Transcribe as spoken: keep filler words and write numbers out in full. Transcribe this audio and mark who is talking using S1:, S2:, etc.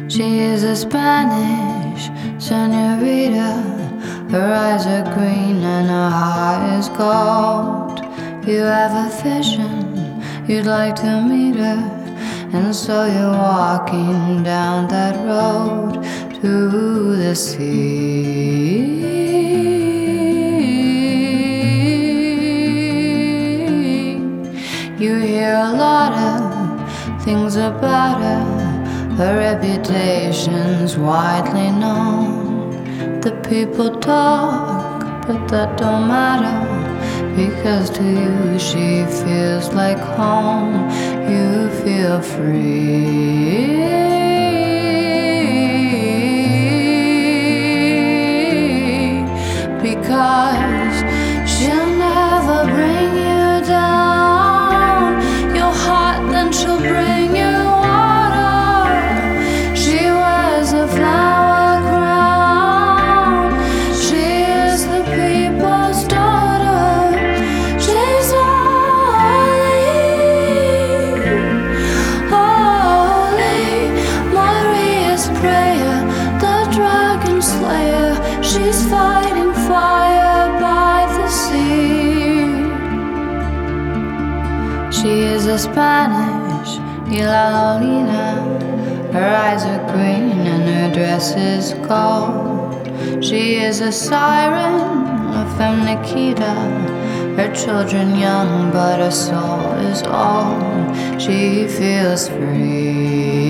S1: She is a Spanish senorita. Her eyes are green and her heart is gold. You have a vision, you'd like to meet her, and so you're walking down that road to the sea. You hear a lot of things about her. Her reputation's widely known. The people talk, but that don't matter, because to you she feels like home. You feel free, because she'll never bring you down. Your heart, then she'll bring you a flower crown. She is the people's daughter. She's holy, holy. Maria's prayer, the dragon slayer. She's fighting fire by the sea. She is a Spanish La Lolita. Her eyes are green and her dress is gold. She is a siren, a femme Nikita. Her children young, but her soul is old. She feels free.